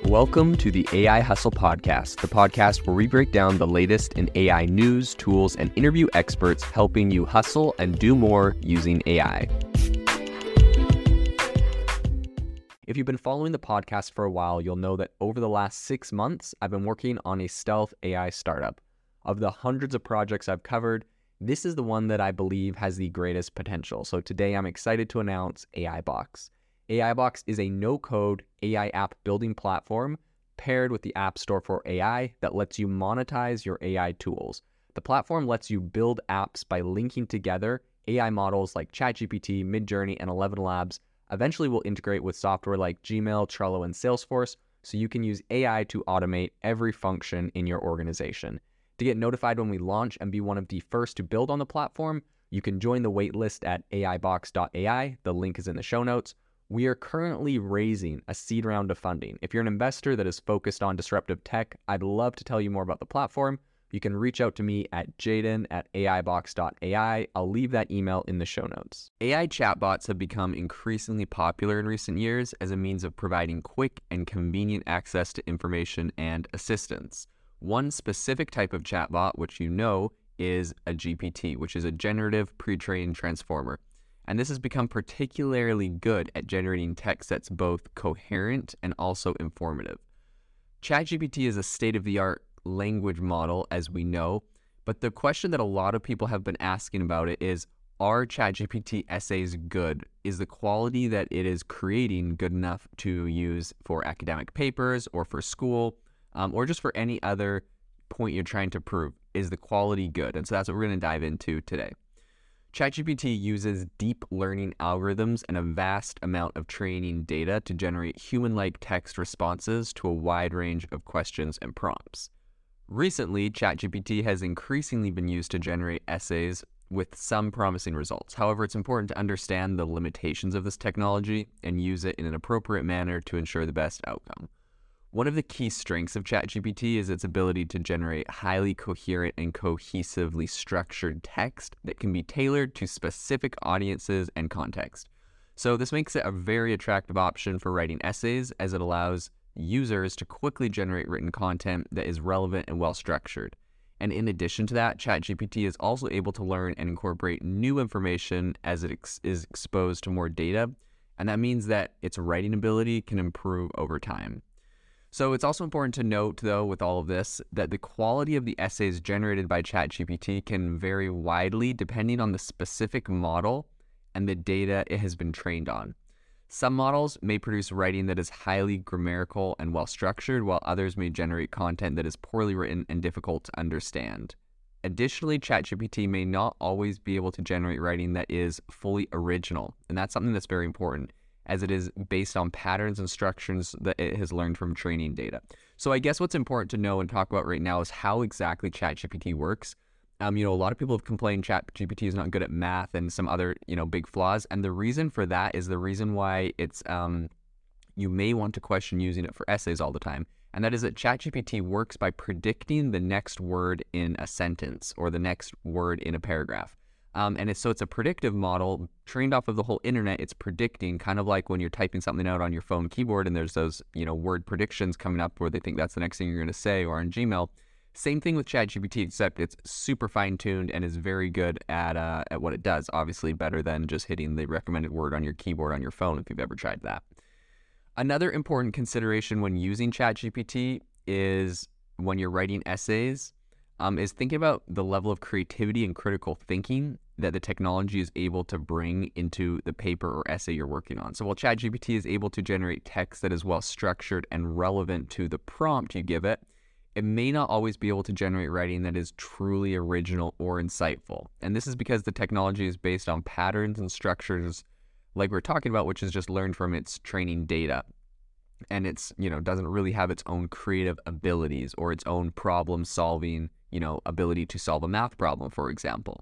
Welcome to the AI Hustle Podcast, the podcast where we break down the latest in AI news, tools, and interview experts helping you hustle and do more using AI. If you've been following the podcast for a while, you'll know that over the last 6 months, I've been working on a stealth AI startup. Of the hundreds of projects I've covered, this is the one that I believe has the greatest potential. So today I'm excited to announce AIBox. AIBox is a no-code AI app building platform paired with the App Store for AI that lets you monetize your AI tools. The platform lets you build apps by linking together AI models like ChatGPT, Midjourney, and ElevenLabs. Eventually will integrate with software like Gmail, Trello, and Salesforce, so you can use AI to automate every function in your organization. To get notified when we launch and be one of the first to build on the platform, you can join the waitlist at aibox.ai. The link is in the show notes. We are currently raising a seed round of funding. If you're an investor that is focused on disruptive tech, I'd love to tell you more about the platform. You can reach out to me at jaden@aibox.ai. I'll leave that email in the show notes. AI chatbots have become increasingly popular in recent years as a means of providing quick and convenient access to information and assistance. One specific type of chatbot, which you know, is a GPT, which is a generative pre-trained transformer. And this has become particularly good at generating text that's both coherent and also informative. ChatGPT is a state-of-the-art language model, as we know, but the question that a lot of people have been asking about it is, are ChatGPT essays good? Is the quality that it is creating good enough to use for academic papers or for school, or just for any other point you're trying to prove? Is the quality good? And so that's what we're going to dive into today. ChatGPT uses deep learning algorithms and a vast amount of training data to generate human-like text responses to a wide range of questions and prompts. Recently, ChatGPT has increasingly been used to generate essays with some promising results. However, it's important to understand the limitations of this technology and use it in an appropriate manner to ensure the best outcome. One of the key strengths of ChatGPT is its ability to generate highly coherent and cohesively structured text that can be tailored to specific audiences and context. So this makes it a very attractive option for writing essays, as it allows users to quickly generate written content that is relevant and well structured. And in addition to that, ChatGPT is also able to learn and incorporate new information as it is exposed to more data, and that means that its writing ability can improve over time. So it's also important to note, though, with all of this, that the quality of the essays generated by ChatGPT can vary widely depending on the specific model and the data it has been trained on. Some models may produce writing that is highly grammatical and well-structured, while others may generate content that is poorly written and difficult to understand. Additionally, ChatGPT may not always be able to generate writing that is fully original, and that's something that's very important, as it is based on patterns and structures that it has learned from training data. So I guess what's important to know and talk about right now is how exactly ChatGPT works. A lot of people have complained ChatGPT is not good at math and some other, big flaws. And the reason for that is the reason why it's, you may want to question using it for essays all the time. And that is that ChatGPT works by predicting the next word in a sentence or the next word in a paragraph. And it's a predictive model trained off of the whole internet. It's predicting, kind of like when you're typing something out on your phone keyboard and there's those, word predictions coming up where they think that's the next thing you're going to say, or on Gmail. Same thing with ChatGPT, except it's super fine-tuned and is very good at what it does. Obviously better than just hitting the recommended word on your keyboard on your phone, if you've ever tried that. Another important consideration when using ChatGPT is when you're writing essays, is thinking about the level of creativity and critical thinking that the technology is able to bring into the paper or essay you're working on. So while ChatGPT is able to generate text that is well structured and relevant to the prompt you give it, it may not always be able to generate writing that is truly original or insightful. And this is because the technology is based on patterns and structures like we're talking about, which is just learned from its training data. And it's, doesn't really have its own creative abilities or its own problem solving, ability to solve a math problem, for example.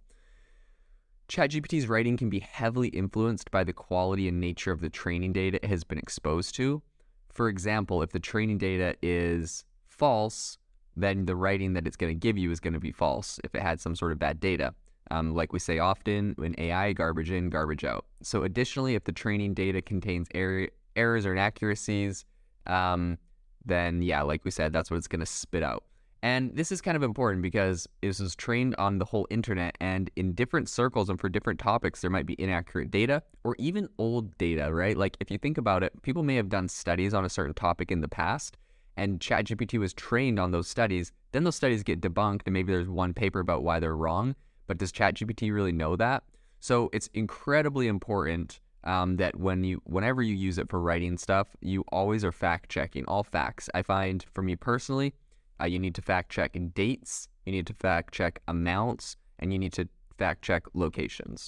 ChatGPT's writing can be heavily influenced by the quality and nature of the training data it has been exposed to. For example, if the training data is false, then the writing that it's going to give you is going to be false if it had some sort of bad data. Like we say often, in AI, garbage in, garbage out. So additionally, if the training data contains errors or inaccuracies, then yeah, like we said, that's what it's going to spit out. And this is kind of important because this is trained on the whole internet, and in different circles and for different topics, there might be inaccurate data or even old data, right? Like if you think about it, people may have done studies on a certain topic in the past, and ChatGPT was trained on those studies. Then those studies get debunked, and maybe there's one paper about why they're wrong. But does ChatGPT really know that? So it's incredibly important that whenever you use it for writing stuff, you always are fact checking all facts. I find for me personally, you need to fact check dates, you need to fact check amounts, and you need to fact check locations.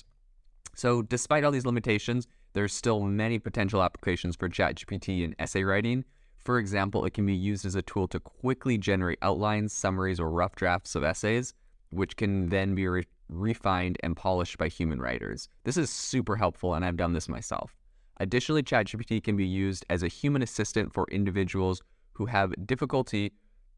So despite all these limitations, there's still many potential applications for ChatGPT in essay writing. For example, it can be used as a tool to quickly generate outlines, summaries, or rough drafts of essays, which can then be refined and polished by human writers. This is super helpful, and I've done this myself. Additionally, ChatGPT can be used as a human assistant for individuals who have difficulty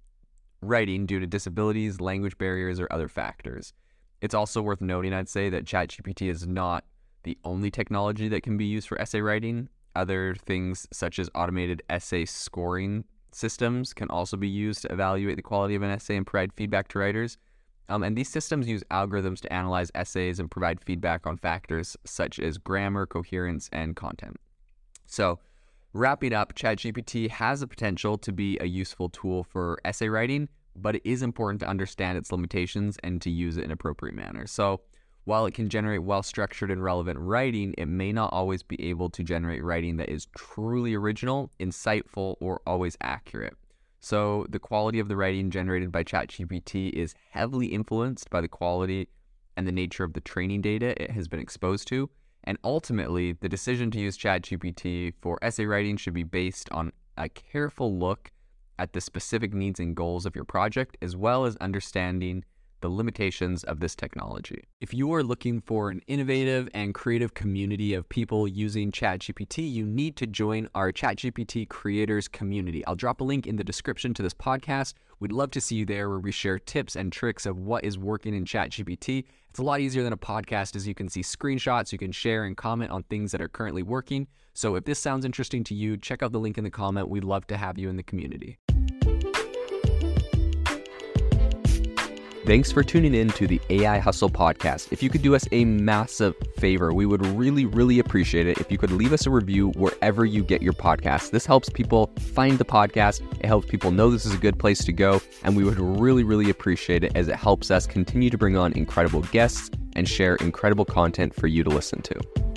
writing due to disabilities, language barriers, or other factors. It's also worth noting, I'd say, that ChatGPT is not the only technology that can be used for essay writing. Other things such as automated essay scoring systems can also be used to evaluate the quality of an essay and provide feedback to writers. And these systems use algorithms to analyze essays and provide feedback on factors such as grammar, coherence, and content. So, wrapping up, ChatGPT has the potential to be a useful tool for essay writing, but it is important to understand its limitations and to use it in an appropriate manner. So, while it can generate well-structured and relevant writing, it may not always be able to generate writing that is truly original, insightful, or always accurate. So the quality of the writing generated by ChatGPT is heavily influenced by the quality and the nature of the training data it has been exposed to. And ultimately, the decision to use ChatGPT for essay writing should be based on a careful look at the specific needs and goals of your project, as well as understanding the limitations of this technology. If you are looking for an innovative and creative community of people using ChatGPT, you need to join our ChatGPT creators community. I'll drop a link in the description to this podcast. We'd love to see you there, where we share tips and tricks of what is working in ChatGPT. It's a lot easier than a podcast, as you can see screenshots, you can share and comment on things that are currently working. So if this sounds interesting to you, check out the link in the comment. We'd love to have you in the community. Thanks for tuning in to the AI Hustle podcast. If you could do us a massive favor, we would really, really appreciate it if you could leave us a review wherever you get your podcasts. This helps people find the podcast. It helps people know this is a good place to go. And we would really, really appreciate it, as it helps us continue to bring on incredible guests and share incredible content for you to listen to.